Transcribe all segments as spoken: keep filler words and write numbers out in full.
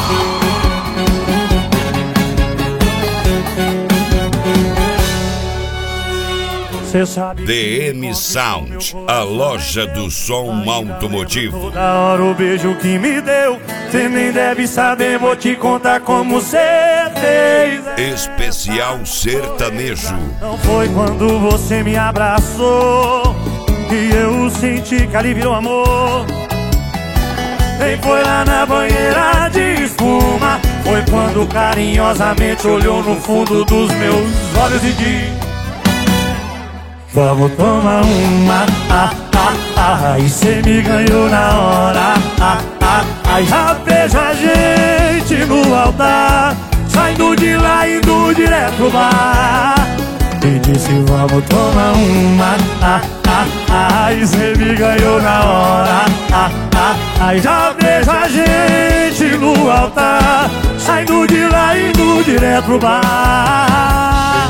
D M Sound, a loja do som automotivo. Da hora o beijo que me deu, cê nem deve saber, vou te contar como cê fez. Especial sertanejo. Não foi quando você me abraçou que eu senti que ali virou amor. Nem foi lá na banheira de espuma, foi quando carinhosamente olhou no fundo dos meus olhos e disse: vamos tomar uma, ah, ah, ah, e cê me ganhou na hora, ah, ah, ah, já vejo a gente no altar, saindo de lá e indo direto pro bar. E disse vamos tomar uma, ah, ah, ah, e cê me ganhou na hora, ah, ah, ah, já vejo a gente no altar, saindo de lá e indo direto pro bar.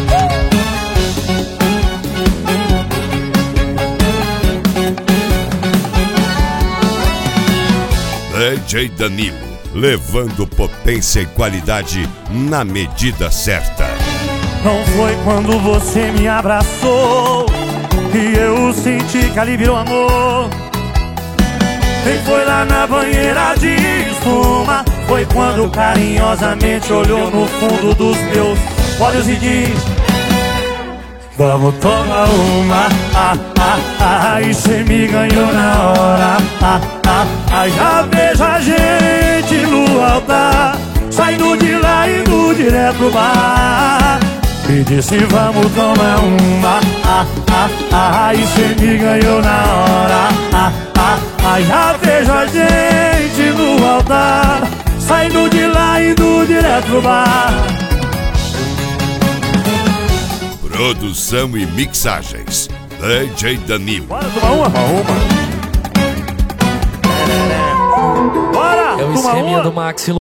D J Danilo, levando potência e qualidade na medida certa. Não foi quando você me abraçou que eu senti que ali virou amor. Nem foi lá na banheira de espuma, foi quando carinhosamente olhou no fundo dos meus olhos e disse: vamos tomar uma, ah, ah, ah, e cê me ganhou na hora, ah, ah, ah, já vejo a gente no altar, saindo de lá e indo direto pro bar. E disse vamos tomar uma, ah, ah, ah, e cê me ganhou na hora, ah, ah, ah, já vejo a gente no altar, saindo de lá e indo direto pro bar. Produção e mixagens, D J Danilo. Bora tomar uma, uma. Bora, é o esqueminha do Maxi.